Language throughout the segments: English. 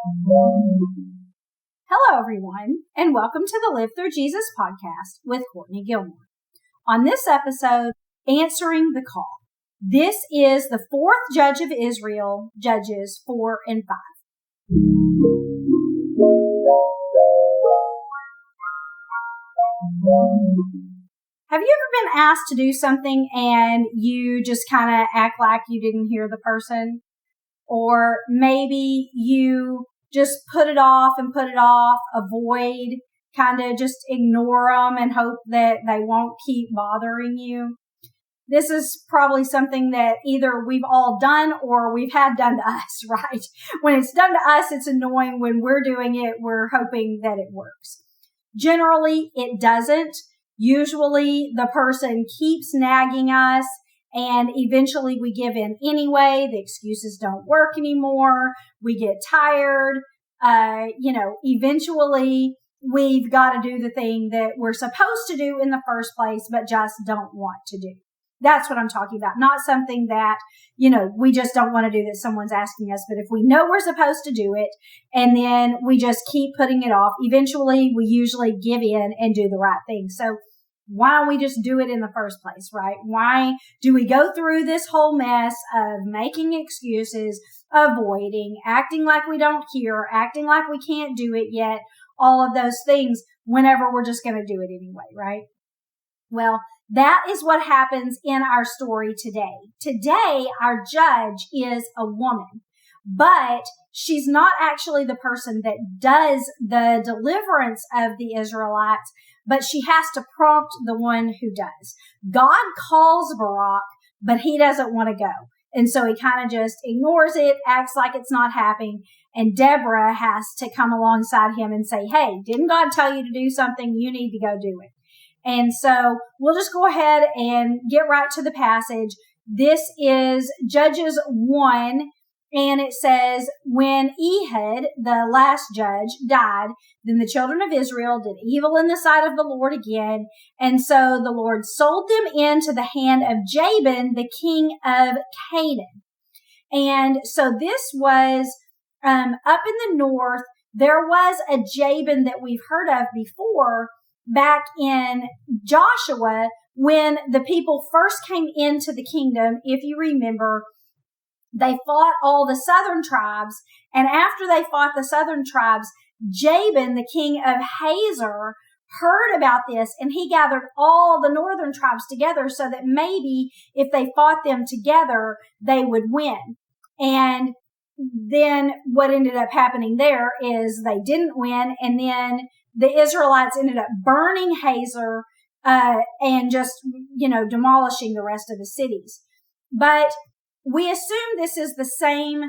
Hello, everyone, and welcome to the Live Through Jesus podcast with Courtney Gilmore. On this episode, Answering the Call. This is the fourth judge of Israel, Judges 4 and 5. Have you ever been asked to do something and you just kind of act like you didn't hear the person? Or maybe you just put it off, avoid, kind of just ignore them and hope that they won't keep bothering you. This is probably something that either we've all done or we've had done to us, right? When it's done to us, it's annoying. When we're doing it, we're hoping that it works. Generally, it doesn't. Usually, the person keeps nagging us, and eventually we give in anyway. The excuses don't work anymore. We get tired. Eventually we've got to do the thing that we're supposed to do in the first place, but just don't want to do. That's what I'm talking about. Not something that, we just don't want to do that someone's asking us. But if we know we're supposed to do it and then we just keep putting it off, eventually we usually give in and do the right thing. So why don't we just do it in the first place, right? Why do we go through this whole mess of making excuses, avoiding, acting like we don't hear, acting like we can't do it yet, all of those things whenever we're just going to do it anyway, right? Well, that is what happens in our story today. Today, our judge is a woman, but she's not actually the person that does the deliverance of the Israelites, but she has to prompt the one who does. God calls Barak, but he doesn't want to go. And so he kind of just ignores it, acts like it's not happening. And Deborah has to come alongside him and say, hey, didn't God tell you to do something? You need to go do it. And so we'll just go ahead and get right to the passage. This is Judges 1. And it says, when Ehud, the last judge, died, then the children of Israel did evil in the sight of the Lord again. And so the Lord sold them into the hand of Jabin, the king of Canaan. And so this was up in the north. There was a Jabin that we've heard of before back in Joshua when the people first came into the kingdom. If you remember, they fought all the southern tribes, and after they fought the southern tribes, Jabin, the king of Hazor, heard about this, and he gathered all the northern tribes together so that maybe if they fought them together, they would win. And then what ended up happening there is they didn't win, and then the Israelites ended up burning Hazor and just, demolishing the rest of the cities. But we assume this is the same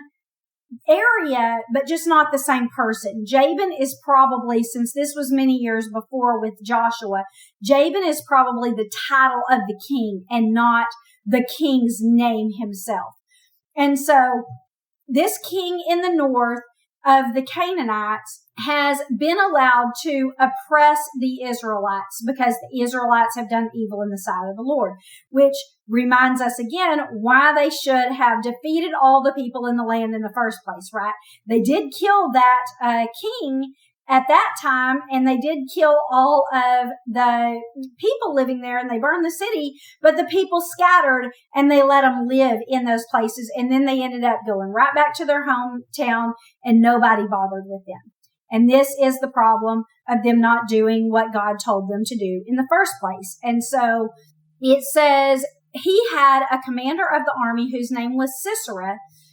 area, but just not the same person. Jabin is probably, since this was many years before with Joshua, Jabin is probably the title of the king and not the king's name himself. And so this king in the north of the Canaanites has been allowed to oppress the Israelites because the Israelites have done evil in the sight of the Lord, which reminds us again why they should have defeated all the people in the land in the first place, right? They did kill that king at that time, and they did kill all of the people living there, and they burned the city, but the people scattered and they let them live in those places, and then they ended up going right back to their hometown and nobody bothered with them. And this is the problem of them not doing what God told them to do in the first place. And so it says he had a commander of the army whose name was Sisera,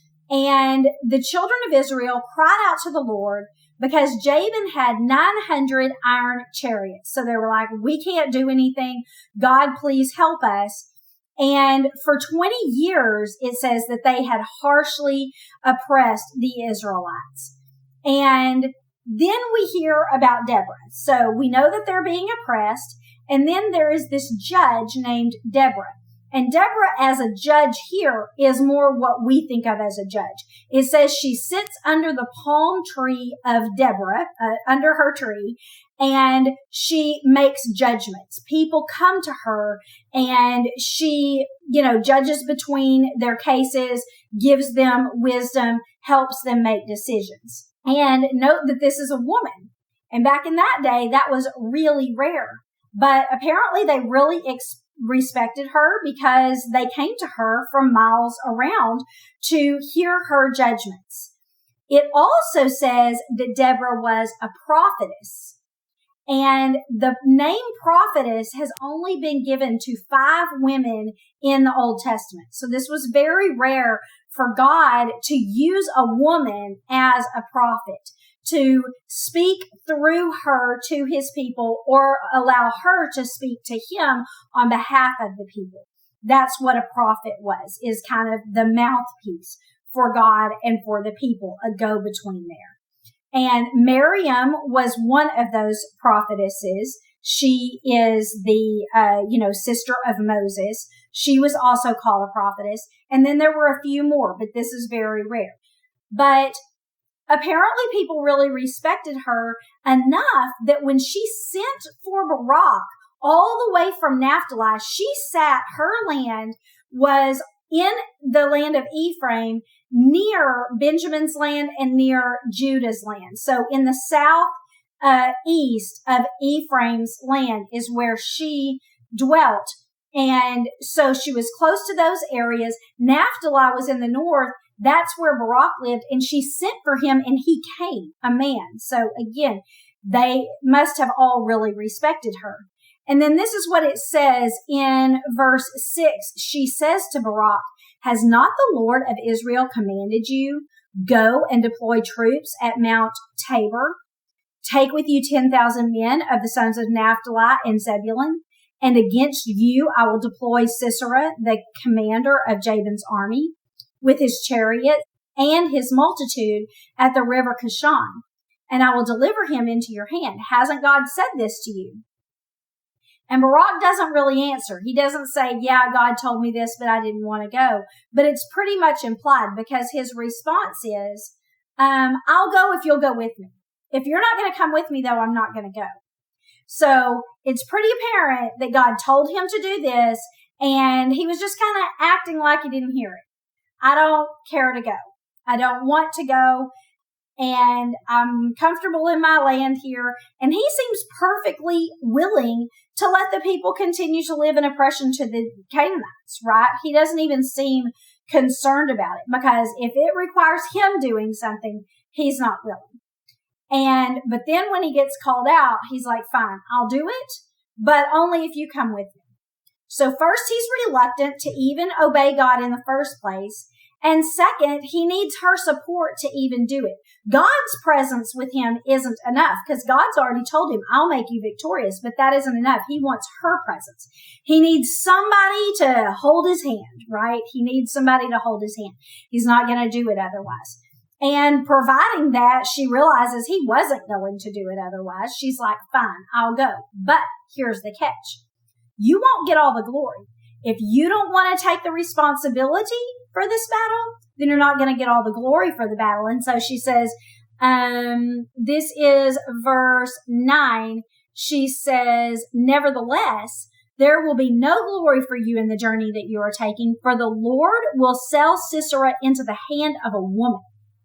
and the children of Israel cried out to the Lord because Jabin had 900 iron chariots. So they were like, we can't do anything. God, please help us. And for 20 years, it says that they had harshly oppressed the Israelites. And then we hear about Deborah. So we know that they're being oppressed. And then there is this judge named Deborah. And Deborah as a judge here is more what we think of as a judge. It says she sits under the palm tree of Deborah, under her tree, and she makes judgments. People come to her and she, judges between their cases, gives them wisdom, helps them make decisions. And note that this is a woman. And back in that day, that was really rare. But apparently they really respected her because they came to her from miles around to hear her judgments. It also says that Deborah was a prophetess. And the name prophetess has only been given to 5 women in the Old Testament. So this was very rare for God to use a woman as a prophet, to speak through her to his people or allow her to speak to him on behalf of the people. That's what a prophet was, is kind of the mouthpiece for God and for the people, a go-between there. And Miriam was one of those prophetesses. She is the, sister of Moses. She was also called a prophetess. And then there were a few more, but this is very rare. But apparently people really respected her enough that when she sent for Barak all the way from Naphtali, her land was in the land of Ephraim, near Benjamin's land and near Judah's land. So in the south east of Ephraim's land is where she dwelt. And so she was close to those areas. Naphtali was in the north. That's where Barak lived. And she sent for him and he came, a man. So again, they must have all really respected her. And then this is what it says in verse 6. She says to Barak, "Has not the Lord of Israel commanded you, go and deploy troops at Mount Tabor? Take with you 10,000 men of the sons of Naphtali and Zebulun, and against you I will deploy Sisera, the commander of Jabin's army, with his chariot and his multitude at the river Kishon, and I will deliver him into your hand. Hasn't God said this to you?" And Barak doesn't really answer. He doesn't say, yeah, God told me this, but I didn't want to go. But it's pretty much implied because his response is, I'll go if you'll go with me. If you're not going to come with me, though, I'm not going to go. So it's pretty apparent that God told him to do this, and he was just kind of acting like he didn't hear it. I don't care to go. I don't want to go. And I'm comfortable in my land here. And he seems perfectly willing to let the people continue to live in oppression to the Canaanites, right? He doesn't even seem concerned about it because if it requires him doing something, he's not willing. But then when he gets called out, he's like, fine, I'll do it, but only if you come with me. So first, he's reluctant to even obey God in the first place. And second, he needs her support to even do it. God's presence with him isn't enough because God's already told him, I'll make you victorious, but that isn't enough. He wants her presence. He needs somebody to hold his hand, right? He needs somebody to hold his hand. He's not going to do it otherwise. And providing that she realizes he wasn't going to do it otherwise, she's like, fine, I'll go. But here's the catch. You won't get all the glory. If you don't want to take the responsibility for this battle, then you're not going to get all the glory for the battle. And so she says, this is verse 9. She says, nevertheless, there will be no glory for you in the journey that you are taking, for the Lord will sell Sisera into the hand of a woman.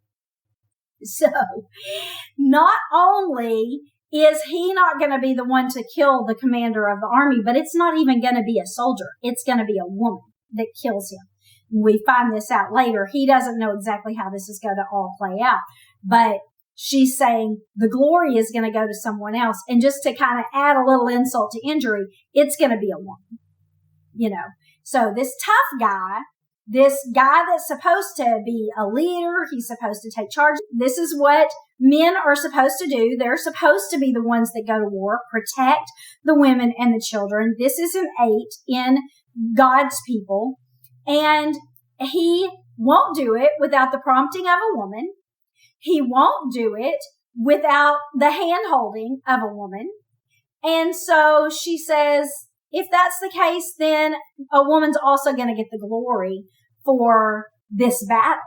So not only is he not going to be the one to kill the commander of the army, but it's not even going to be a soldier. It's going to be a woman that kills him. We find this out later. He doesn't know exactly how this is going to all play out, but she's saying the glory is going to go to someone else. And just to kind of add a little insult to injury, it's going to be a woman, So this tough guy, this guy that's supposed to be a leader, he's supposed to take charge. This is what men are supposed to do. They're supposed to be the ones that go to war, protect the women and the children. This is an 8 in God's people. And he won't do it without the prompting of a woman. He won't do it without the hand holding of a woman. And so she says, if that's the case, then a woman's also going to get the glory for this battle.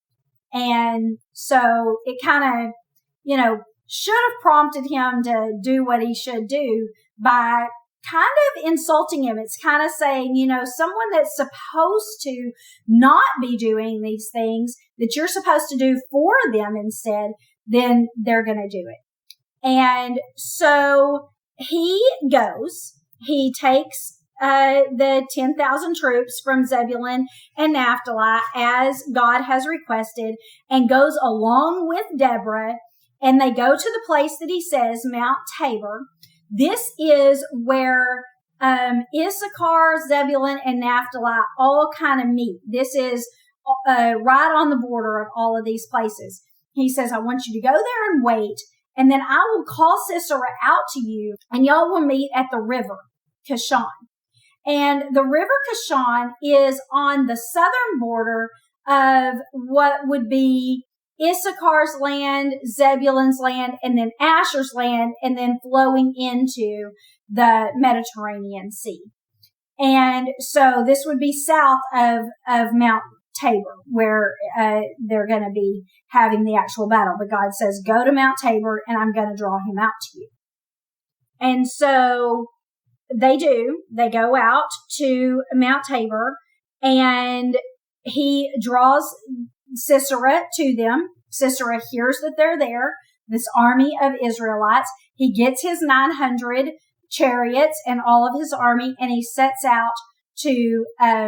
And so it kind of, should have prompted him to do what he should do by kind of insulting him. It's kind of saying, someone that's supposed to not be doing these things, that you're supposed to do for them instead, then they're going to do it. And so he goes, he takes the 10,000 troops from Zebulun and Naphtali as God has requested, and goes along with Deborah, and they go to the place that he says, Mount Tabor. This is where Issachar, Zebulun, and Naphtali all kind of meet. This is right on the border of all of these places. He says, I want you to go there and wait, and then I will call Sisera out to you, and y'all will meet at the river Kishon. And the river Kishon is on the southern border of what would be Issachar's land, Zebulun's land, and then Asher's land, and then flowing into the Mediterranean Sea. And so this would be south of Mount Tabor, where they're going to be having the actual battle. But God says, go to Mount Tabor, and I'm going to draw him out to you. And so they do. They go out to Mount Tabor, and he draws Sisera to them. Sisera hears that they're there, this army of Israelites. He gets his 900 chariots and all of his army, and he sets out to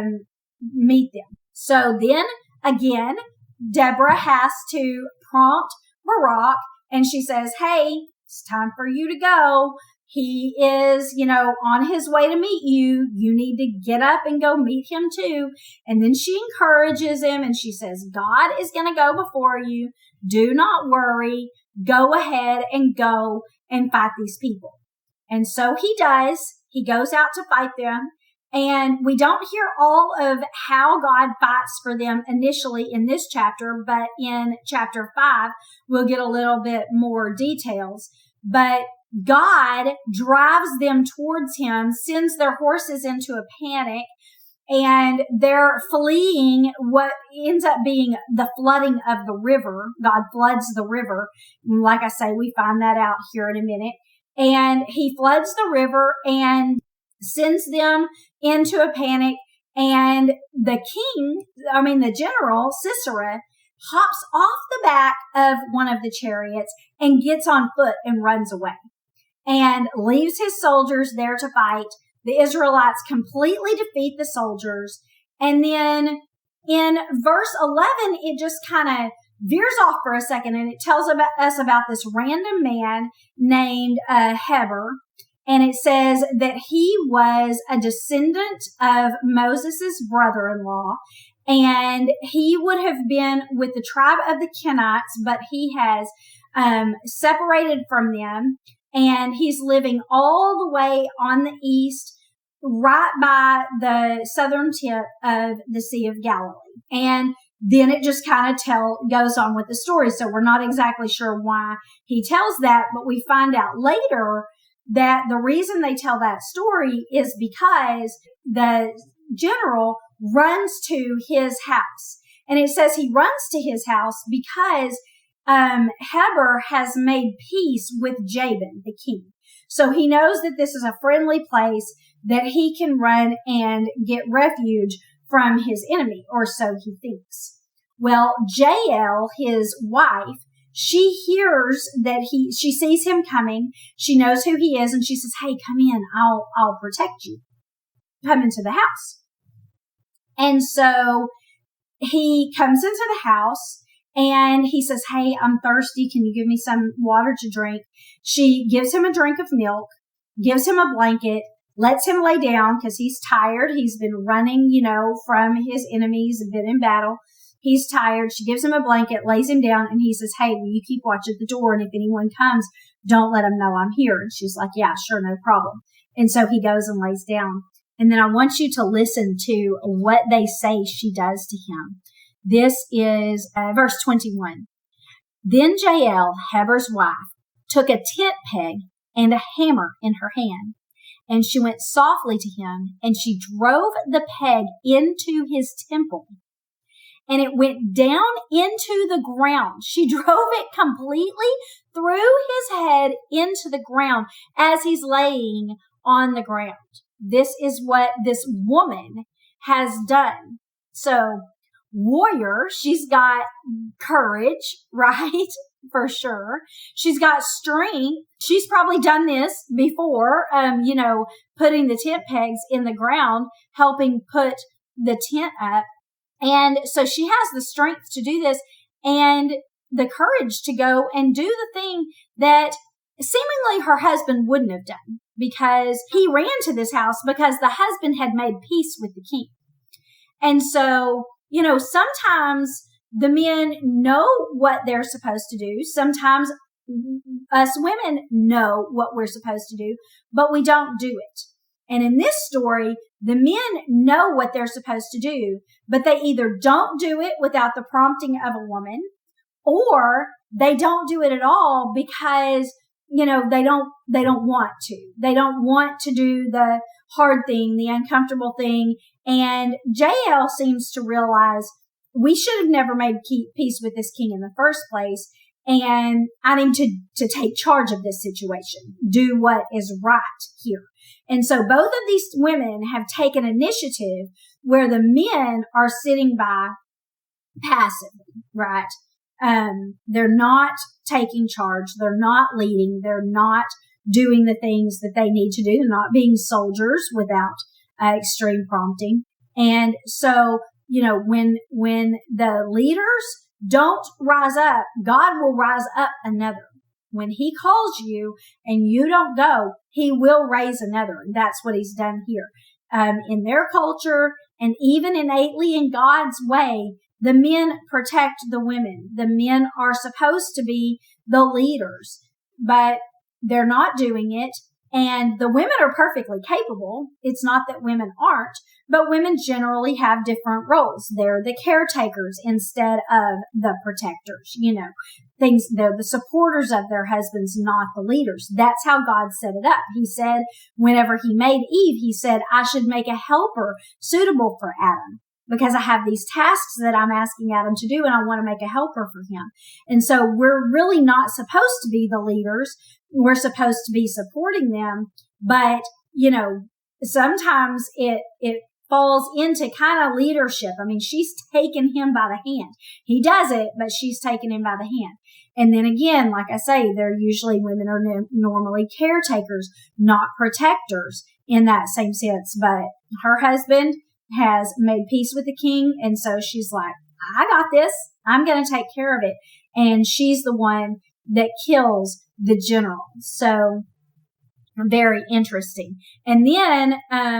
meet them. So then again, Deborah has to prompt Barak, and she says, hey, it's time for you to go. He is, on his way to meet you. You need to get up and go meet him too. And then she encourages him, and she says, God is going to go before you. Do not worry. Go ahead and go and fight these people. And so he does. He goes out to fight them. And we don't hear all of how God fights for them initially in this chapter, but in chapter 5, we'll get a little bit more details. But God drives them towards him, sends their horses into a panic, and they're fleeing what ends up being the flooding of the river. God floods the river. And like I say, we find that out here in a minute. And he floods the river and sends them into a panic. And the general, Sisera, hops off the back of one of the chariots and gets on foot and runs away and leaves his soldiers there to fight. The Israelites completely defeat the soldiers. And then in verse 11, it just kind of veers off for a second, and it tells us about this random man named Heber. And it says that he was a descendant of Moses' brother-in-law, and he would have been with the tribe of the Kenites, but he has separated from them, and he's living all the way on the east, right by the southern tip of the Sea of Galilee. And then it just kind of goes on with the story. So we're not exactly sure why he tells that, but we find out later that the reason they tell that story is because the general runs to his house. And it says he runs to his house because Heber has made peace with Jabin, the king. So he knows that this is a friendly place that he can run and get refuge from his enemy, or so he thinks. Well, Jael, his wife, she hears that she sees him coming. She knows who he is, and she says, hey, come in. I'll protect you. Come into the house. And so he comes into the house, and he says, hey, I'm thirsty. Can you give me some water to drink? She gives him a drink of milk, gives him a blanket, lets him lay down because he's tired. He's been running, from his enemies and been in battle. He's tired. She gives him a blanket, lays him down, and he says, hey, will you keep watch at the door? And if anyone comes, don't let them know I'm here. And she's like, yeah, sure, no problem. And so he goes and lays down. And then I want you to listen to what they say she does to him. This is verse 21. Then Jael, Heber's wife, took a tent peg and a hammer in her hand. And she went softly to him, and she drove the peg into his temple. And it went down into the ground. She drove it completely through his head into the ground as he's laying on the ground. This is what this woman has done. So warrior. She's got courage, right? For sure. She's got strength. She's probably done this before, putting the tent pegs in the ground, helping put the tent up. And so she has the strength to do this and the courage to go and do the thing that seemingly her husband wouldn't have done, because he ran to this house because the husband had made peace with the king. And so, sometimes the men know what they're supposed to do. Sometimes us women know what we're supposed to do, but we don't do it. And in this story, the men know what they're supposed to do, but they either don't do it without the prompting of a woman, or they don't do it at all because, they don't want to. They don't want to do the hard thing, the uncomfortable thing. And Jael seems to realize we should have never made peace with this king in the first place. And I need to take charge of this situation, do what is right here. And so both of these women have taken initiative where the men are sitting by passively, right? They're not taking charge. They're not leading. They're not doing the things that they need to do. They're not being soldiers without extreme prompting. And so, when the leaders don't rise up, God will rise up another. When he calls you and you don't go, he will raise another. And that's what he's done here. In their culture and even innately in God's way, the men protect the women. The men are supposed to be the leaders, but they're not doing it. And the women are perfectly capable. It's not that women aren't, but women generally have different roles. They're the caretakers instead of the protectors, they're the supporters of their husbands, not the leaders. That's how God set it up. He said, whenever he made Eve, he said, I should make a helper suitable for Adam, because I have these tasks that I'm asking Adam to do and I want to make a helper for him. And so we're really not supposed to be the leaders. We're supposed to be supporting them. But, sometimes it falls into kind of leadership. I mean, she's taken him by the hand. He does it, but she's taken him by the hand. And then again, like I say, women are normally caretakers, not protectors in that same sense. But her husband has made peace with the king. And so she's like, I got this. I'm going to take care of it. And she's the one that kills the general. So very interesting. And then,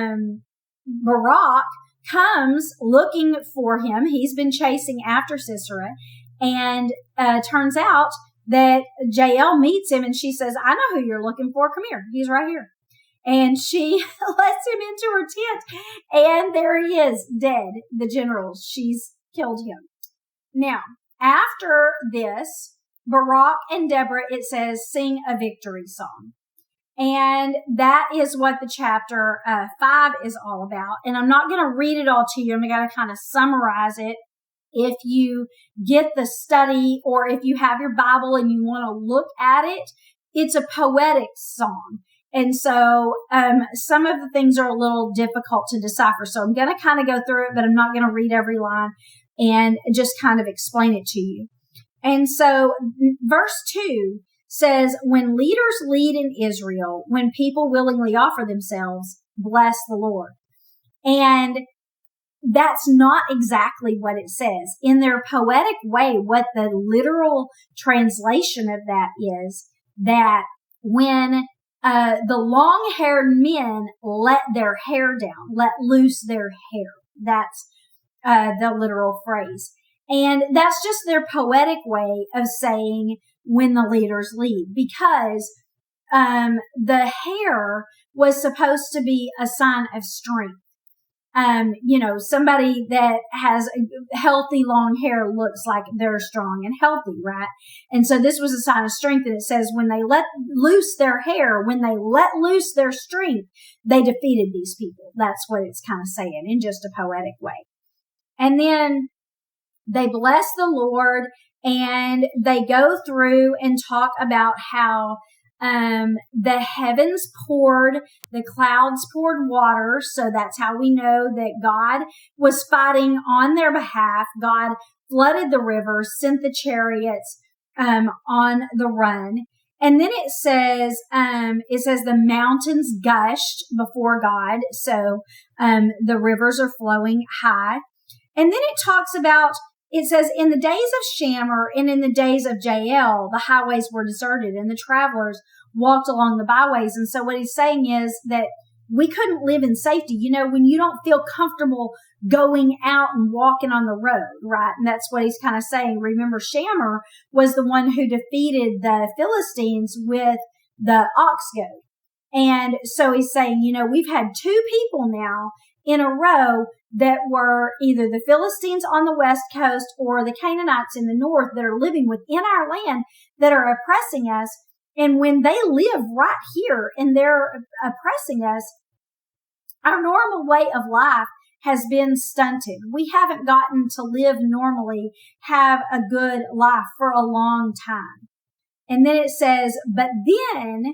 Barak comes looking for him. He's been chasing after Sisera, and turns out that Jael meets him and she says, I know who you're looking for. Come here. He's right here. And she lets him into her tent, and there he is, dead, the general. She's killed him. Now, after this, Barak and Deborah, it says, sing a victory song. And that is what the chapter 5 is all about. And I'm not going to read it all to you. I'm going to kind of summarize it. If you get the study, or if you have your Bible and you want to look at it, it's a poetic song. And so some of the things are a little difficult to decipher. So I'm going to kind of go through it, but I'm not going to read every line and just kind of explain it to you. And so verse 2 says, when leaders lead in Israel, when people willingly offer themselves, bless the Lord. And that's not exactly what it says. In their poetic way, what the literal translation of that is that when the long-haired men let their hair down, let loose their hair. That's the literal phrase. And that's just their poetic way of saying when the leaders lead, because the hair was supposed to be a sign of strength. Somebody that has healthy long hair looks like they're strong and healthy, right? And so this was a sign of strength. And it says when they let loose their hair, when they let loose their strength, they defeated these people. That's what it's kind of saying in just a poetic way. And then they bless the Lord, and they go through and talk about how the heavens poured, the clouds poured water. So that's how we know that God was fighting on their behalf. God flooded the rivers, sent the chariots, on the run. And then it says the mountains gushed before God. So, the rivers are flowing high. And then it says, in the days of Shamir and in the days of Jael, the highways were deserted and the travelers walked along the byways. And so what he's saying is that we couldn't live in safety. You know, when you don't feel comfortable going out and walking on the road, right? And that's what he's kind of saying. Remember, Shamir was the one who defeated the Philistines with the ox goad. And so he's saying, you know, we've had two people now in a row that were either the Philistines on the west coast or the Canaanites in the north that are living within our land that are oppressing us. And when they live right here and they're oppressing us, our normal way of life has been stunted. We haven't gotten to live normally, have a good life for a long time. And then it says, but then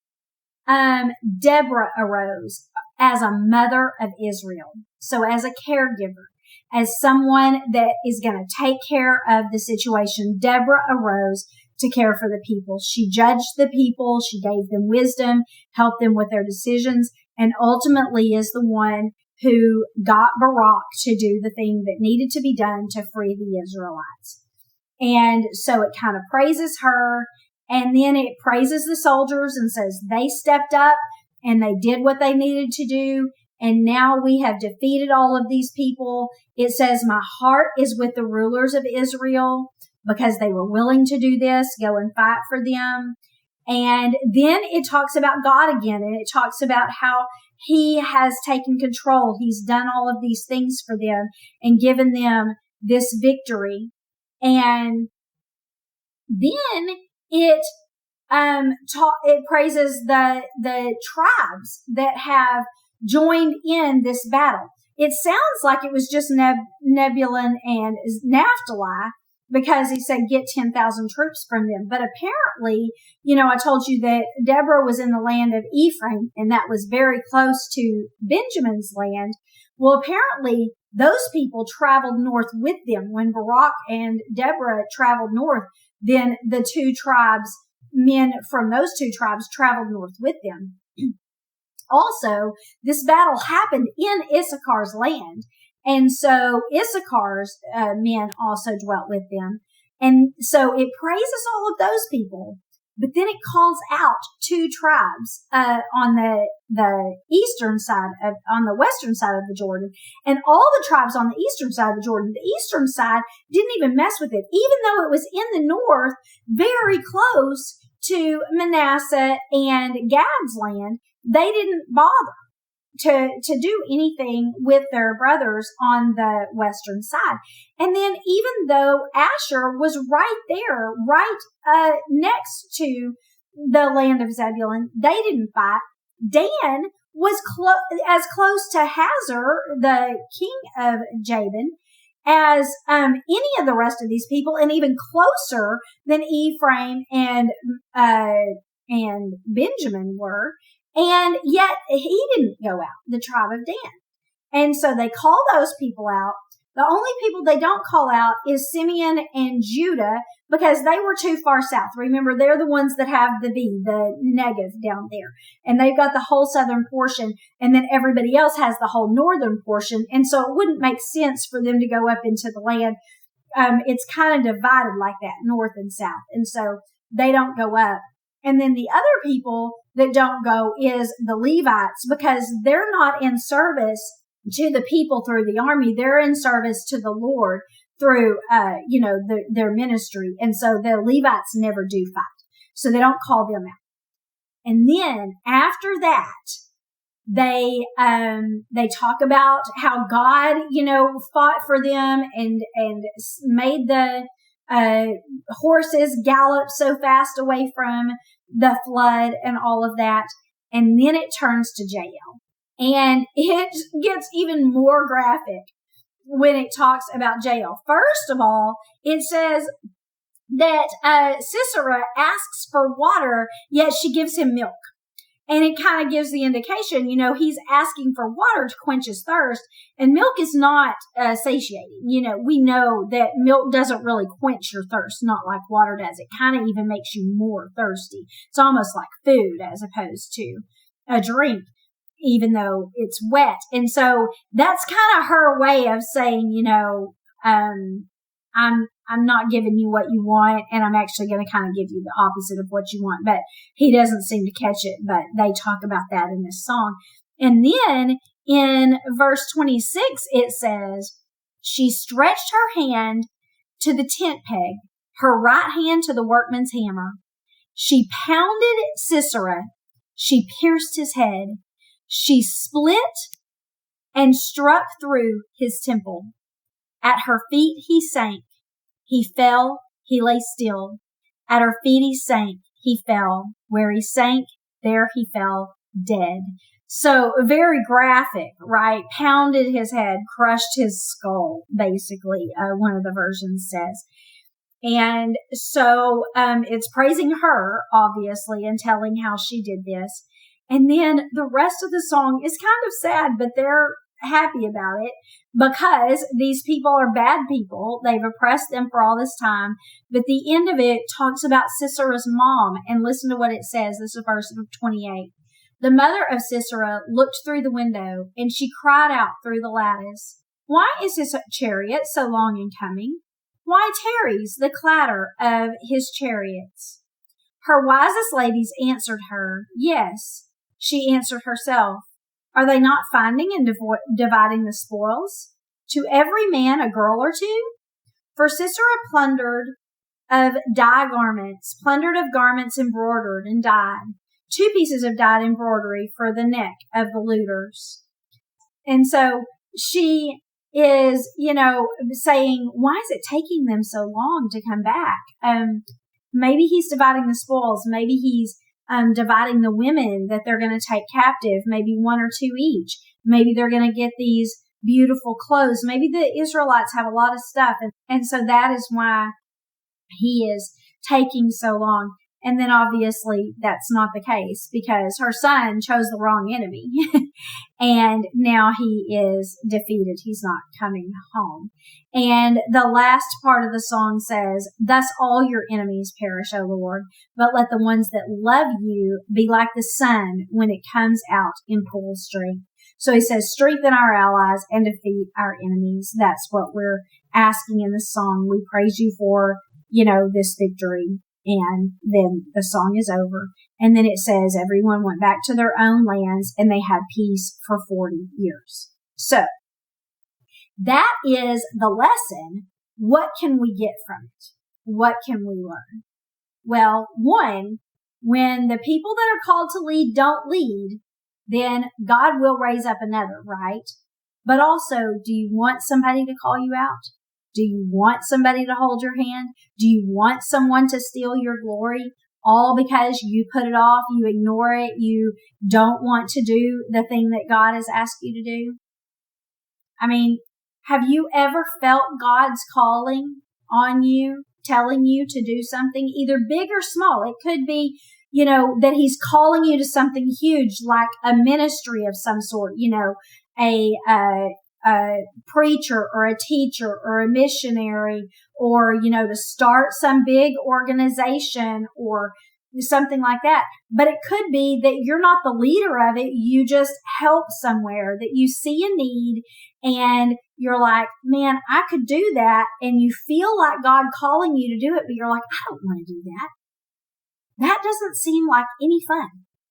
Deborah arose as a mother of Israel. So as a caregiver, as someone that is going to take care of the situation, Deborah arose to care for the people. She judged the people. She gave them wisdom, helped them with their decisions, and ultimately is the one who got Barak to do the thing that needed to be done to free the Israelites. And so it kind of praises her, and then it praises the soldiers and says they stepped up and they did what they needed to do. And now we have defeated all of these people. It says, my heart is with the rulers of Israel because they were willing to do this, go and fight for them. And then it talks about God again, and it talks about how he has taken control. He's done all of these things for them and given them this victory. And then it praises the tribes that have joined in this battle. It sounds like it was just Nebulun and Naphtali, because he said, get 10,000 troops from them. But apparently, you know, I told you that Deborah was in the land of Ephraim, and that was very close to Benjamin's land. Well, apparently those people traveled north with them. When Barak and Deborah traveled north, then the two tribes, men from those two tribes traveled north with them. Also, this battle happened in Issachar's land. And so Issachar's men also dwelt with them. And so it praises all of those people, but then it calls out two tribes on the eastern side on the western side of the Jordan. And all the tribes on the eastern side of the Jordan, the eastern side didn't even mess with it, even though it was in the north, very close to Manasseh and Gad's land. They didn't bother to do anything with their brothers on the western side. And then even though Asher was right there, right next to the land of Zebulun, they didn't fight. Dan was as close to Hazor, the king of Jabin, as any of the rest of these people, and even closer than Ephraim and Benjamin were. And yet he didn't go out, the tribe of Dan. And so they call those people out. The only people they don't call out is Simeon and Judah, because they were too far south. Remember, they're the ones that have the Negev down there. And they've got the whole southern portion, and then everybody else has the whole northern portion. And so it wouldn't make sense for them to go up into the land. It's kind of divided like that, north and south. And so they don't go up. And then the other people that don't go is the Levites, because they're not in service to the people through the army. They're in service to the Lord through, their ministry. And so the Levites never do fight. So they don't call them out. And then after that, they talk about how God, fought for them and made the horses gallop so fast away from the flood and all of that. And then it turns to Jael. And it gets even more graphic when it talks about Jael. First of all, it says that Sisera asks for water, yet she gives him milk. And it kind of gives the indication, he's asking for water to quench his thirst, and milk is not satiating. We know that milk doesn't really quench your thirst, not like water does. It kind of even makes you more thirsty. It's almost like food as opposed to a drink, even though it's wet. And so that's kind of her way of saying, I'm not giving you what you want, and I'm actually going to kind of give you the opposite of what you want. But he doesn't seem to catch it, but they talk about that in this song. And then in verse 26, it says, she stretched her hand to the tent peg, her right hand to the workman's hammer. She pounded Sisera. She pierced his head. She split and struck through his temple. At her feet he sank. He fell, he lay still. At her feet he sank, he fell. Where he sank, there he fell dead. So very graphic, right? Pounded his head, crushed his skull, basically, one of the versions says. And so it's praising her, obviously, and telling how she did this. And then the rest of the song is kind of sad, but they're happy about it because these people are bad people. They've oppressed them for all this time. But the end of it talks about Sisera's mom, and listen to what it says. This is verse 28. The mother of Sisera looked through the window, and she cried out through the lattice, "Why is his chariot so long in coming? Why tarries the clatter of his chariots?" Her wisest ladies answered her, "Yes." She answered herself, "Are they not finding and dividing the spoils? To every man a girl or two?" For Sisera plundered of garments embroidered and dyed, 2 pieces of dyed embroidery for the neck of the looters. And so she is, saying, why is it taking them so long to come back? Maybe he's dividing the spoils. Maybe he's dividing the women that they're going to take captive, maybe 1 or 2 each. Maybe they're going to get these beautiful clothes. Maybe the Israelites have a lot of stuff. And so that is why he is taking so long. And then obviously that's not the case because her son chose the wrong enemy. And now he is defeated. He's not coming home. And the last part of the song says, "Thus all your enemies perish, O Lord, but let the ones that love you be like the sun when it comes out in full strength." So he says, strengthen our allies and defeat our enemies. That's what we're asking in the song. We praise you for, this victory. And then the song is over. And then it says everyone went back to their own lands and they had peace for 40 years. So that is the lesson. What can we get from it? What can we learn? Well, one, when the people that are called to lead don't lead, then God will raise up another, right? But also, do you want somebody to call you out? Do you want somebody to hold your hand? Do you want someone to steal your glory? All because you put it off, you ignore it, you don't want to do the thing that God has asked you to do? I mean, have you ever felt God's calling on you, telling you to do something, either big or small? It could be, that he's calling you to something huge, like a ministry of some sort, a preacher or a teacher or a missionary, or, to start some big organization or something like that. But it could be that you're not the leader of it. You just help somewhere, that you see a need and you're like, man, I could do that. And you feel like God calling you to do it, but you're like, I don't want to do that. That doesn't seem like any fun.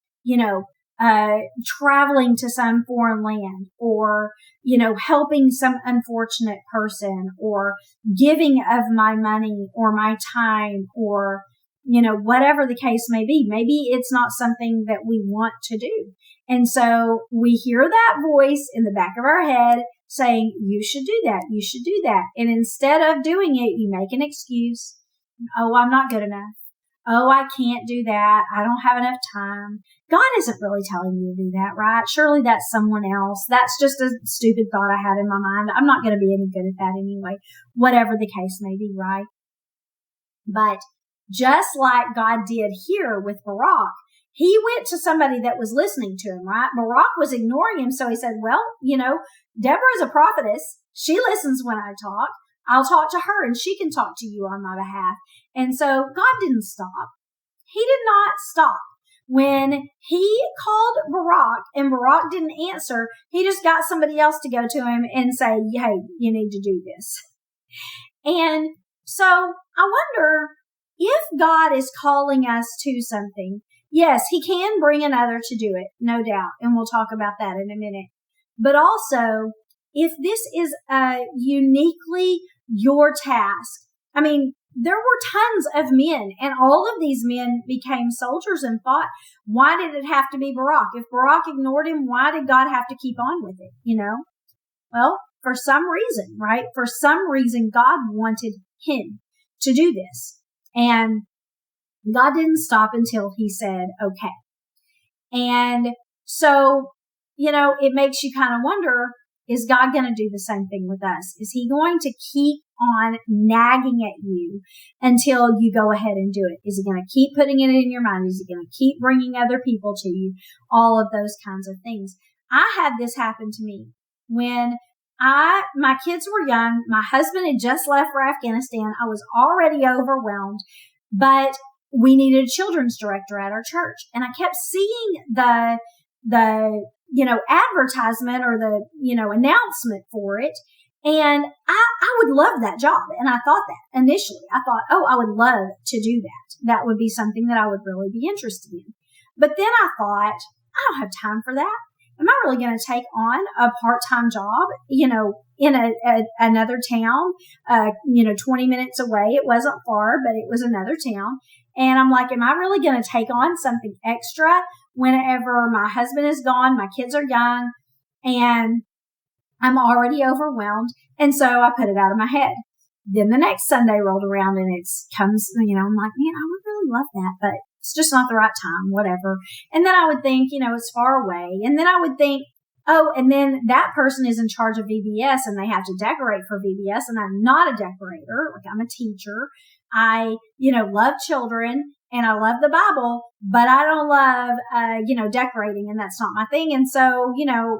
Traveling to some foreign land, or, helping some unfortunate person, or giving of my money or my time, or, whatever the case may be. Maybe it's not something that we want to do. And so we hear that voice in the back of our head saying, you should do that. You should do that. And instead of doing it, you make an excuse. Oh, I'm not good enough. Oh, I can't do that. I don't have enough time. God isn't really telling you to do that, right? Surely that's someone else. That's just a stupid thought I had in my mind. I'm not going to be any good at that anyway, whatever the case may be, right? But just like God did here with Barak, he went to somebody that was listening to him, right? Barak was ignoring him. So he said, well, Deborah's a prophetess. She listens when I talk. I'll talk to her and she can talk to you on my behalf. And so God didn't stop. He did not stop. When he called Barak and Barak didn't answer, he just got somebody else to go to him and say, hey, you need to do this. And so I wonder if God is calling us to something. Yes, he can bring another to do it, no doubt. And we'll talk about that in a minute. But also, if this is uniquely your task, I mean, there were tons of men and all of these men became soldiers and fought. Why did it have to be Barak? If Barak ignored him, why did God have to keep on with it? Well, for some reason, right? For some reason, God wanted him to do this. And God didn't stop until he said, okay. And so, it makes you kind of wonder, is God going to do the same thing with us? Is he going to keep on nagging at you until you go ahead and do it? Is he going to keep putting it in your mind? Is he going to keep bringing other people to you? All of those kinds of things. I had this happen to me when my kids were young. My husband had just left for Afghanistan. I was already overwhelmed, but we needed a children's director at our church. And I kept seeing the advertisement or the, announcement for it. And I would love that job. And I thought that initially. I thought, I would love to do that. That would be something that I would really be interested in. But then I thought, I don't have time for that. Am I really going to take on a part-time job, in another town, 20 minutes away? It wasn't far, but it was another town. And I'm like, am I really going to take on something extra whenever my husband is gone, my kids are young, and I'm already overwhelmed? And so I put it out of my head. Then the next Sunday rolled around and it comes, I'm like, man, I would really love that, but it's just not the right time, whatever. And then I would think, it's far away. And then I would think, and then that person is in charge of VBS and they have to decorate for VBS. And I'm not a decorator. Like, I'm a teacher. I, love children and I love the Bible, but I don't love, decorating, and that's not my thing. And so,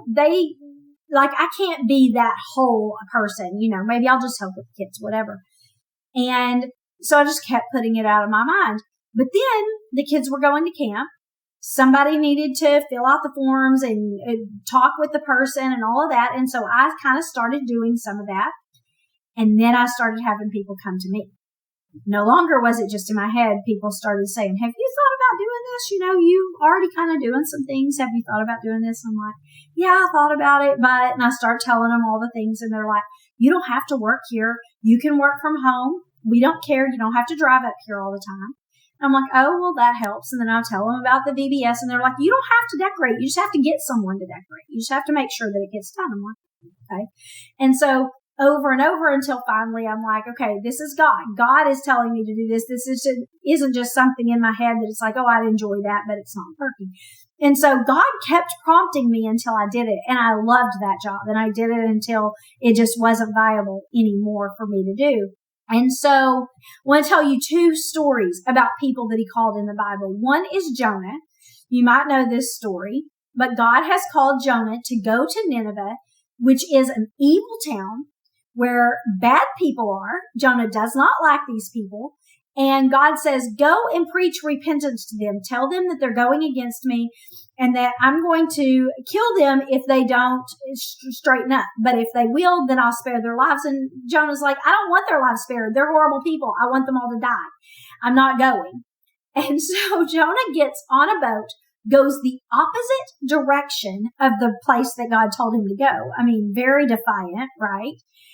I can't be that whole person, maybe I'll just help with the kids, whatever. And so I just kept putting it out of my mind. But then the kids were going to camp. Somebody needed to fill out the forms and talk with the person and all of that. And so I kind of started doing some of that. And then I started having people come to me. No longer was it just in my head. People started saying, have you thought about doing this? You already kind of doing some things. Have you thought about doing this? I'm like, yeah, I thought about it, and I start telling them all the things, and they're like, you don't have to work here. You can work from home. We don't care. You don't have to drive up here all the time. I'm like, oh, well, that helps. And then I'll tell them about the VBS, and they're like, you don't have to decorate. You just have to get someone to decorate. You just have to make sure that it gets done. I'm like, okay. And so over and over until finally I'm like, okay, this is God. God is telling me to do this. This isn't just something in my head that it's like, oh, I'd enjoy that, but it's not working. And so God kept prompting me until I did it. And I loved that job. And I did it until it just wasn't viable anymore for me to do. And so I want to tell you two stories about people that he called in the Bible. One is Jonah. You might know this story, but God has called Jonah to go to Nineveh, which is an evil town where bad people are. Jonah does not like these people. And God says, go and preach repentance to them. Tell them that they're going against me and that I'm going to kill them if they don't straighten up. But if they will, then I'll spare their lives. And Jonah's like, I don't want their lives spared. They're horrible people. I want them all to die. I'm not going. And so Jonah gets on a boat, goes the opposite direction of the place that God told him to go. I mean, very defiant, right?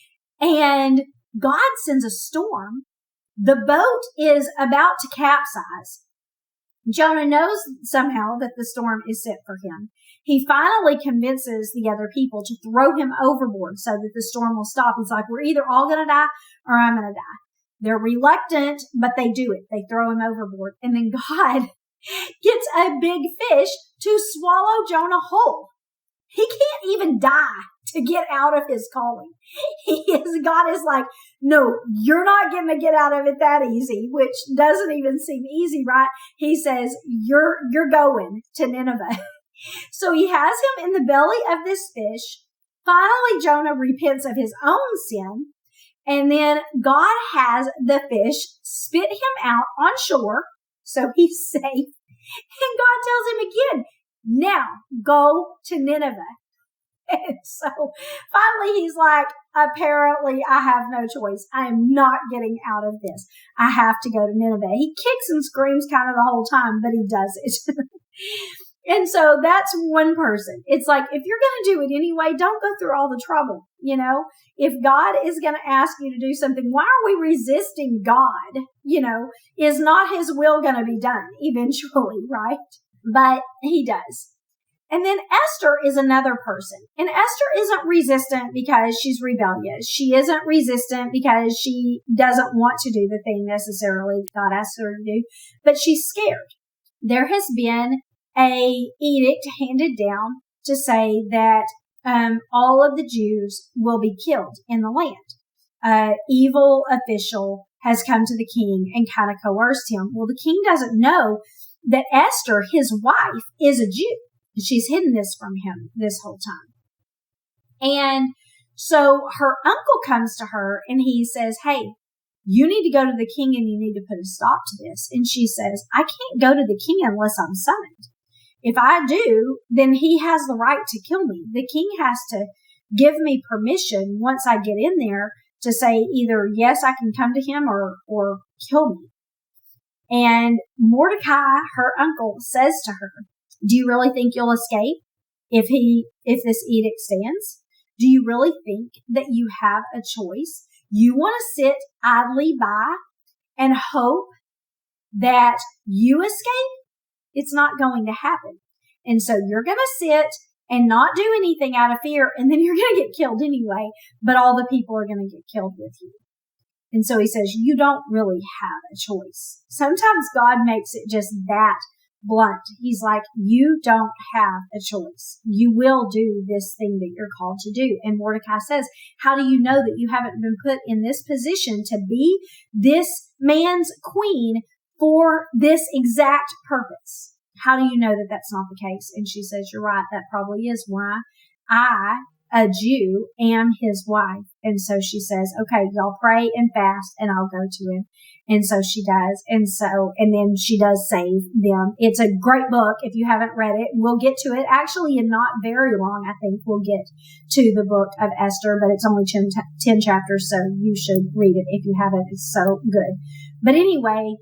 And God sends a storm. The boat is about to capsize. Jonah knows somehow that the storm is set for him. He finally convinces the other people to throw him overboard so that the storm will stop. He's like, we're either all going to die or I'm going to die. They're reluctant, but they do it. They throw him overboard. And then God gets a big fish to swallow Jonah whole. He can't even die to get out of his calling. God is like, no, you're not going to get out of it that easy, which doesn't even seem easy, right? He says, you're going to Nineveh. So he has him in the belly of this fish. Finally, Jonah repents of his own sin. And then God has the fish spit him out on shore. So he's safe. And God tells him again, now go to Nineveh. And so finally he's like, apparently I have no choice. I am not getting out of this. I have to go to Nineveh. He kicks and screams kind of the whole time, but he does it. And so that's one person. It's like, if you're going to do it anyway, don't go through all the trouble. You know, if God is going to ask you to do something, why are we resisting God? You know, is not his will going to be done eventually, right? But he does. And then Esther is another person. And Esther isn't resistant because she's rebellious. She isn't resistant because she doesn't want to do the thing necessarily God asked her to do, but she's scared. There has been a edict handed down to say that all of the Jews will be killed in the land. Evil official has come to the king and kind of coerced him. Well, the king doesn't know that Esther, his wife, is a Jew. She's hidden this from him this whole time. And so her uncle comes to her and he says, hey, you need to go to the king and you need to put a stop to this. And she says, I can't go to the king unless I'm summoned. If I do, then he has the right to kill me. The king has to give me permission once I get in there to say either, yes, I can come to him or kill me. And Mordecai, her uncle, says to her, do you really think you'll escape if this edict stands? Do you really think that you have a choice? You want to sit idly by and hope that you escape? It's not going to happen. And so you're going to sit and not do anything out of fear, and then you're going to get killed anyway, but all the people are going to get killed with you. And so he says, you don't really have a choice. Sometimes God makes it just that blunt. He's like, you don't have a choice. You will do this thing that you're called to do. And Mordecai says, how do you know that you haven't been put in this position to be this man's queen for this exact purpose? How do you know that that's not the case? And she says, you're right. That probably is why I, a Jew, am his wife. And so she says, okay, y'all pray and fast and I'll go to him. And so she does. And then she does save them. It's a great book. If you haven't read it, we'll get to it actually in not very long. I think we'll get to the book of Esther, but it's only 10 chapters. So you should read it if you haven't. It's so good. But anyway,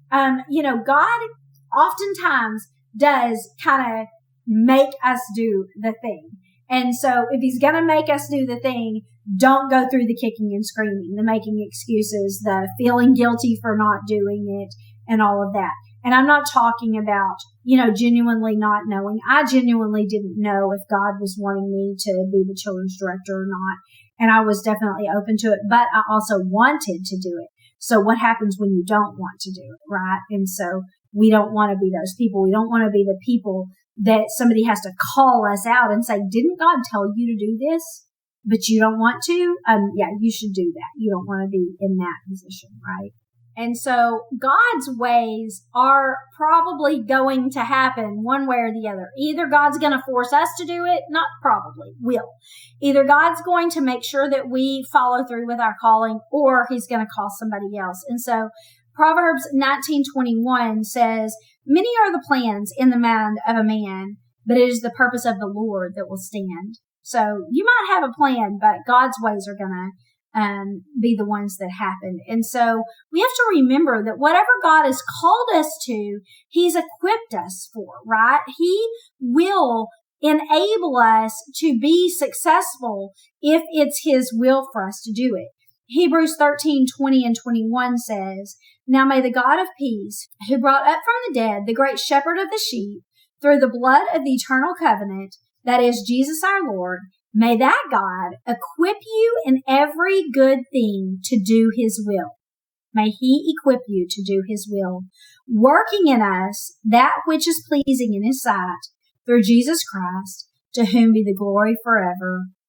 God oftentimes does kind of make us do the thing. And so if he's going to make us do the thing, don't go through the kicking and screaming, the making excuses, the feeling guilty for not doing it, and all of that. And I'm not talking about, genuinely not knowing. I genuinely didn't know if God was wanting me to be the children's director or not. And I was definitely open to it, but I also wanted to do it. So what happens when you don't want to do it, right? And so we don't want to be those people. We don't want to be the people that somebody has to call us out and say, didn't God tell you to do this? But you don't want to? Yeah, you should do that. You don't want to be in that position, right? And so God's ways are probably going to happen one way or the other. Either God's going to force us to do it, not probably, will. Either God's going to make sure that we follow through with our calling, or he's going to call somebody else. And so Proverbs 19:21 says, many are the plans in the mind of a man, but it is the purpose of the Lord that will stand. So you might have a plan, but God's ways are going to be the ones that happen. And so we have to remember that whatever God has called us to, he's equipped us for, right? He will enable us to be successful if it's his will for us to do it. Hebrews 13:20 and 21 says, now may the God of peace, who brought up from the dead the great shepherd of the sheep, through the blood of the eternal covenant, that is Jesus our Lord, may that God equip you in every good thing to do his will. May he equip you to do his will, working in us that which is pleasing in his sight, through Jesus Christ, to whom be the glory forever.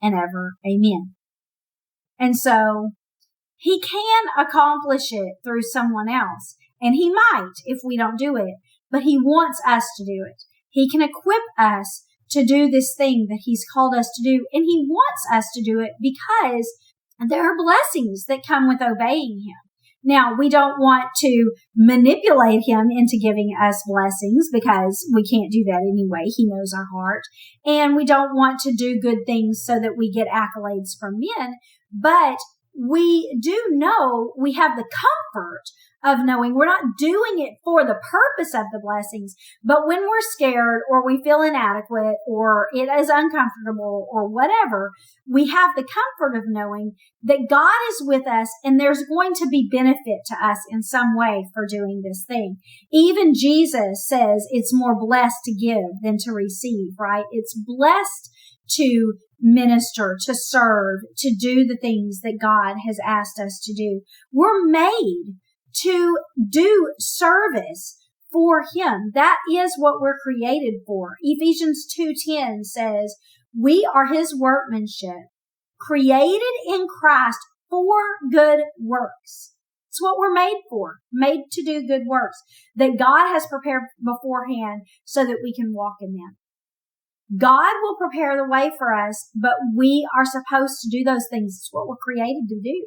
and ever. Amen. And so he can accomplish it through someone else, and he might if we don't do it, but he wants us to do it. He can equip us to do this thing that he's called us to do, and he wants us to do it because there are blessings that come with obeying him. Now, we don't want to manipulate him into giving us blessings because we can't do that anyway. He knows our heart. And we don't want to do good things so that we get accolades from men. But we do know we have the comfort of knowing we're not doing it for the purpose of the blessings, but when we're scared or we feel inadequate or it is uncomfortable or whatever, we have the comfort of knowing that God is with us and there's going to be benefit to us in some way for doing this thing. Even Jesus says it's more blessed to give than to receive, right? It's blessed to minister, to serve, to do the things that God has asked us to do. We're made to do service for him. That is what we're created for. Ephesians 2:10 says, we are his workmanship, created in Christ for good works. It's what we're made for, made to do good works that God has prepared beforehand so that we can walk in them. God will prepare the way for us, but we are supposed to do those things. It's what we're created to do.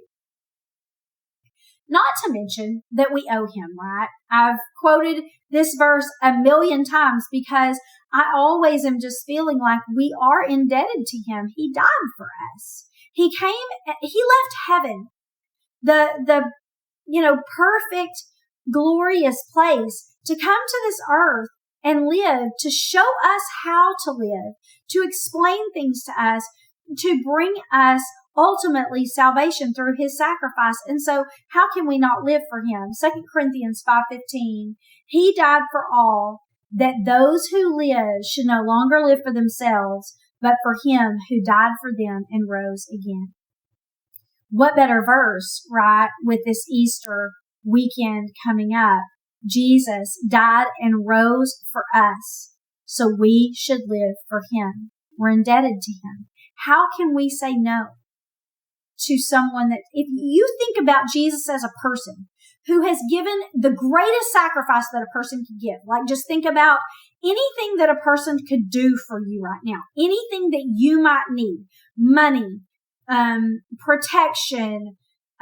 Not to mention that we owe him, right? I've quoted this verse a million times because I always am just feeling like we are indebted to him. He died for us. He left heaven, the perfect, glorious place to come to this earth and live, to show us how to live, to explain things to us, to bring us ultimately salvation through his sacrifice. And so how can we not live for him? 2 Corinthians 5:15, he died for all, that those who live should no longer live for themselves, but for him who died for them and rose again. What better verse, right, with this Easter weekend coming up? Jesus died and rose for us, so we should live for him. We're indebted to him. How can we say no to someone that, if you think about Jesus as a person who has given the greatest sacrifice that a person could give, like just think about anything that a person could do for you right now, anything that you might need, money, protection,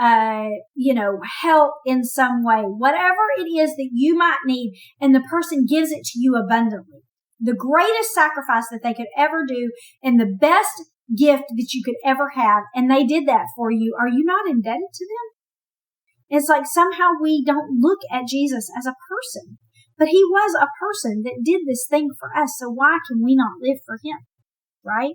help in some way, whatever it is that you might need, and the person gives it to you abundantly. The greatest sacrifice that they could ever do and the best gift that you could ever have, and they did that for you. Are you not indebted to them? It's like somehow we don't look at Jesus as a person, but he was a person that did this thing for us. So why can we not live for him? Right?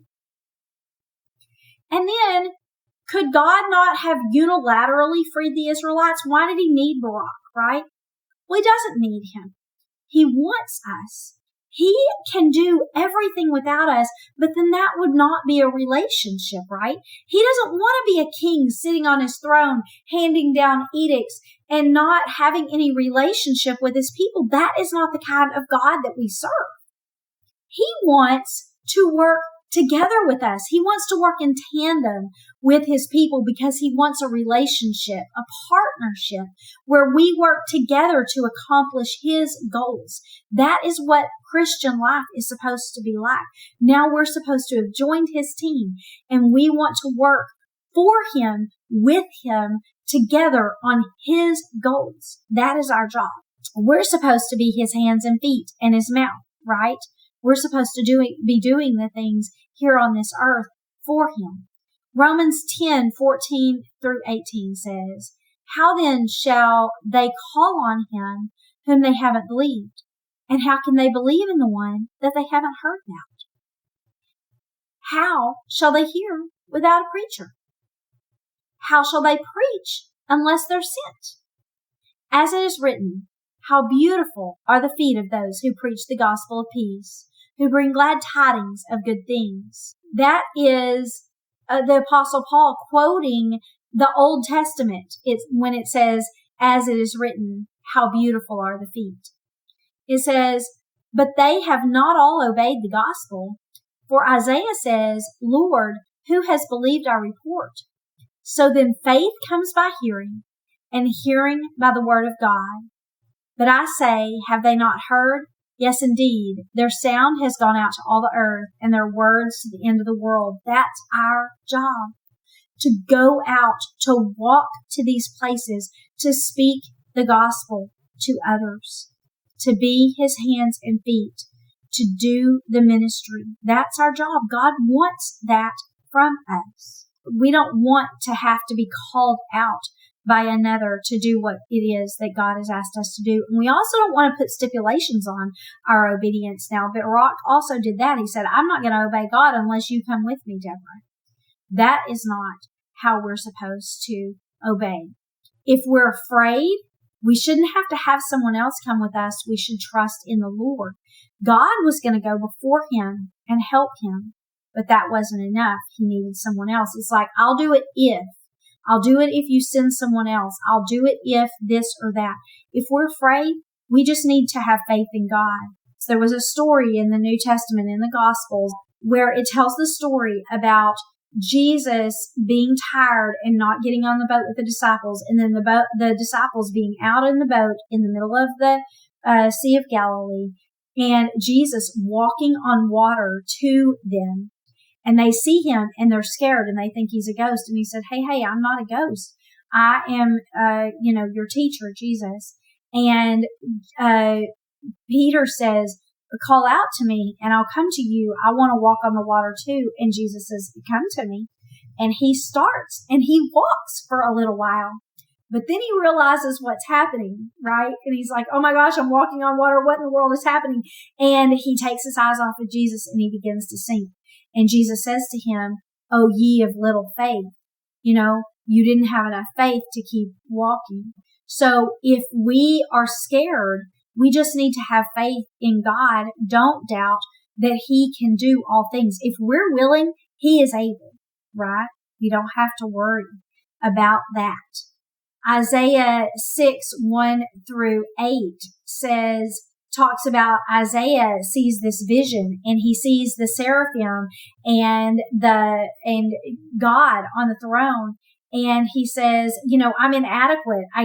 And then, could God not have unilaterally freed the Israelites? Why did he need Barak, right? Well, he doesn't need him. He wants us. He can do everything without us, but then that would not be a relationship, right? He doesn't want to be a king sitting on his throne, handing down edicts and not having any relationship with his people. That is not the kind of God that we serve. He wants to work together with us. He wants to work in tandem with his people because he wants a relationship, a partnership where we work together to accomplish his goals. That is what Christian life is supposed to be like. Now we're supposed to have joined his team and we want to work for him, with him, together on his goals. That is our job. We're supposed to be his hands and feet and his mouth, right? We're supposed to be doing the things here on this earth for him. Romans 10:14 through 18 says, how then shall they call on him whom they haven't believed? And how can they believe in the one that they haven't heard about? How shall they hear without a preacher? How shall they preach unless they're sent? As it is written, how beautiful are the feet of those who preach the gospel of peace, who bring glad tidings of good things. That is the Apostle Paul quoting the Old Testament. It's when it says, as it is written, how beautiful are the feet. It says, but they have not all obeyed the gospel. For Isaiah says, Lord, who has believed our report? So then faith comes by hearing, and hearing by the word of God. But I say, have they not heard? Yes, indeed. Their sound has gone out to all the earth, and their words to the end of the world. That's our job. To go out, to walk to these places, to speak the gospel to others, to be his hands and feet, to do the ministry. That's our job. God wants that from us. We don't want to have to be called out by another to do what it is that God has asked us to do. And we also don't want to put stipulations on our obedience. Now, Barak also did that. He said, I'm not going to obey God unless you come with me, Deborah. That is not how we're supposed to obey. If we're afraid, we shouldn't have to have someone else come with us. We should trust in the Lord. God was going to go before him and help him, but that wasn't enough. He needed someone else. It's like, I'll do it if. I'll do it if you send someone else. I'll do it if this or that. If we're afraid, we just need to have faith in God. So there was a story in the New Testament, in the Gospels, where it tells the story about Jesus being tired and not getting on the boat with the disciples, and then the disciples being out in the boat in the middle of the Sea of Galilee, and Jesus walking on water to them. And they see him and they're scared and they think he's a ghost. And he said, hey, I'm not a ghost. I am, your teacher, Jesus. And Peter says, call out to me and I'll come to you. I want to walk on the water too. And Jesus says, come to me. And he starts and he walks for a little while. But then he realizes what's happening, right? And he's like, oh my gosh, I'm walking on water. What in the world is happening? And he takes his eyes off of Jesus and he begins to sink. And Jesus says to him, oh, ye of little faith, you didn't have enough faith to keep walking. So if we are scared, we just need to have faith in God. Don't doubt that he can do all things. If we're willing, he is able, right? You don't have to worry about that. Isaiah 6:1-8 talks about Isaiah sees this vision and he sees the seraphim and God on the throne. And he says, I'm inadequate. I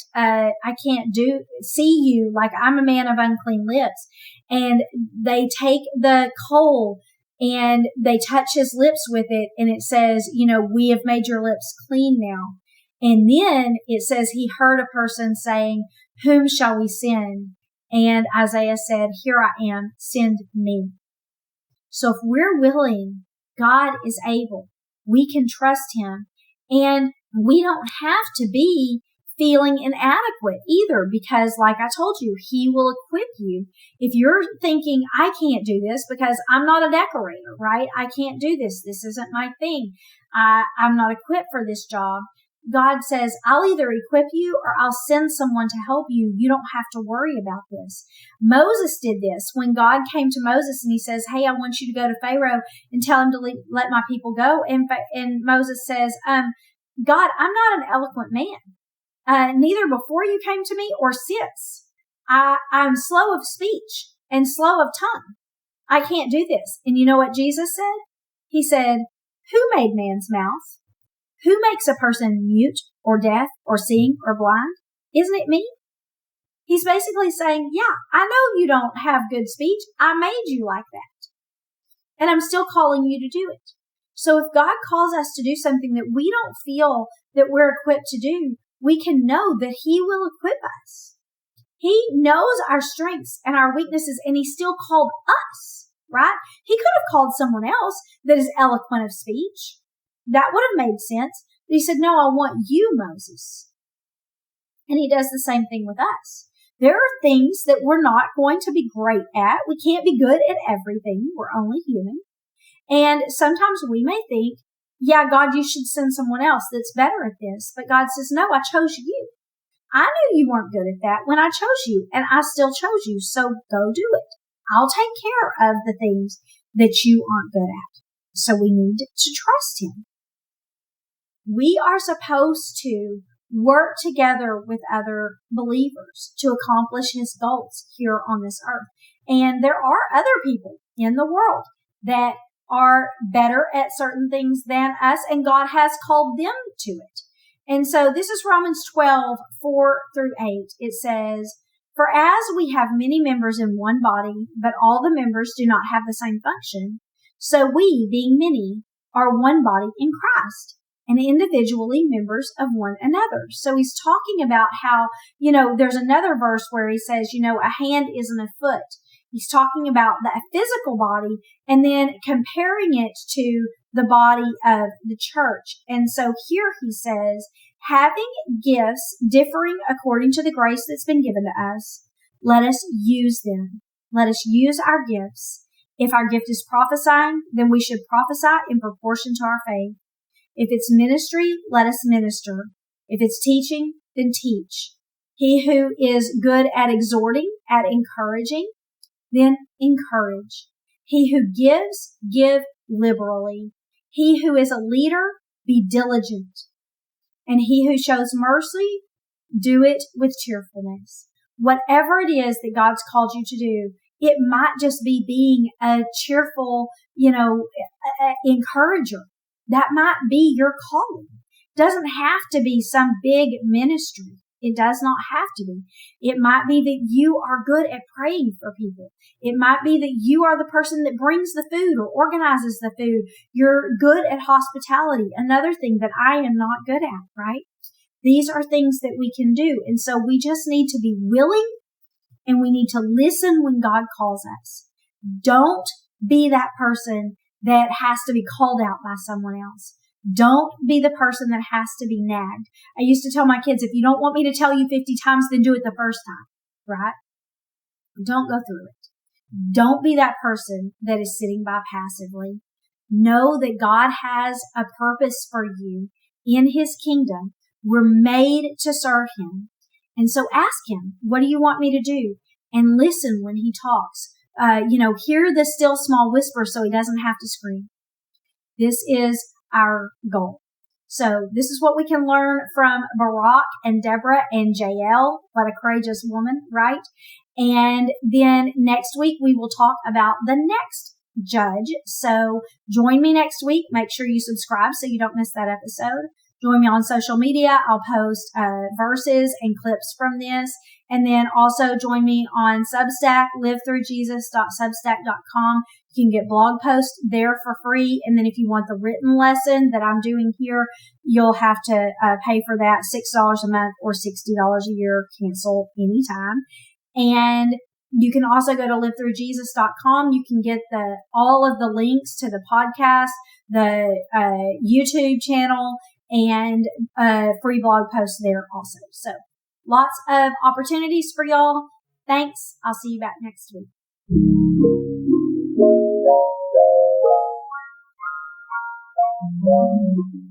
can't see you, like I'm a man of unclean lips. And they take the coal and they touch his lips with it. And it says, we have made your lips clean now. And then it says he heard a person saying, whom shall we send? And Isaiah said, here I am, send me. So if we're willing, God is able. We can trust him. And we don't have to be feeling inadequate either, because like I told you, he will equip you. If you're thinking, I can't do this because I'm not a decorator, right? I can't do this. This isn't my thing. I'm not equipped for this job. God says, I'll either equip you or I'll send someone to help you. You don't have to worry about this. Moses did this when God came to Moses and he says, hey, I want you to go to Pharaoh and tell him to let my people go. And Moses says, God, I'm not an eloquent man, neither before you came to me or since. I'm slow of speech and slow of tongue. I can't do this. And you know what Jesus said? He said, who made man's mouth? Who makes a person mute or deaf or seeing or blind? Isn't it me? He's basically saying, yeah, I know you don't have good speech. I made you like that. And I'm still calling you to do it. So if God calls us to do something that we don't feel that we're equipped to do, we can know that he will equip us. He knows our strengths and our weaknesses, and he still called us, right? He could have called someone else that is eloquent of speech. That would have made sense. But he said, no, I want you, Moses. And he does the same thing with us. There are things that we're not going to be great at. We can't be good at everything. We're only human. And sometimes we may think, yeah, God, you should send someone else that's better at this. But God says, no, I chose you. I knew you weren't good at that when I chose you, and I still chose you. So go do it. I'll take care of the things that you aren't good at. So we need to trust him. We are supposed to work together with other believers to accomplish his goals here on this earth. And there are other people in the world that are better at certain things than us, and God has called them to it. And so this is Romans 12:4-8. It says, "For as we have many members in one body, but all the members do not have the same function, so we, being many, are one body in Christ, and individually members of one another." So he's talking about how, there's another verse where he says, a hand isn't a foot. He's talking about the physical body and then comparing it to the body of the church. And so here he says, having gifts differing according to the grace that's been given to us, let us use them. Let us use our gifts. If our gift is prophesying, then we should prophesy in proportion to our faith. If it's ministry, let us minister. If it's teaching, then teach. He who is good at exhorting, at encouraging, then encourage. He who gives, give liberally. He who is a leader, be diligent. And he who shows mercy, do it with cheerfulness. Whatever it is that God's called you to do, it might just be being a cheerful, encourager. That might be your calling. It doesn't have to be some big ministry. It does not have to be. It might be that you are good at praying for people. It might be that you are the person that brings the food or organizes the food. You're good at hospitality. Another thing that I am not good at, right? These are things that we can do. And so we just need to be willing, and we need to listen when God calls us. Don't be that person that has to be called out by someone else. Don't be the person that has to be nagged. I used to tell my kids, if you don't want me to tell you 50 times, then do it the first time, right? Don't go through it. Don't be that person that is sitting by passively. Know that God has a purpose for you in His kingdom. We're made to serve Him. And so ask Him, what do you want me to do? And listen when He talks. Hear the still small whisper so He doesn't have to scream. This is our goal. So this is what we can learn from Barak and Deborah and Jael. What a courageous woman, right? And then next week we will talk about the next judge. So join me next week. Make sure you subscribe so you don't miss that episode. Join me on social media. I'll post verses and clips from this. And then also join me on Substack, livethroughjesus.substack.com. You can get blog posts there for free. And then if you want the written lesson that I'm doing here, you'll have to pay for that $6 a month or $60 a year. Cancel anytime. And you can also go to livethroughjesus.com. You can get all of the links to the podcast, the YouTube channel, and free blog posts there also. So lots of opportunities for y'all. Thanks. I'll see you back next week.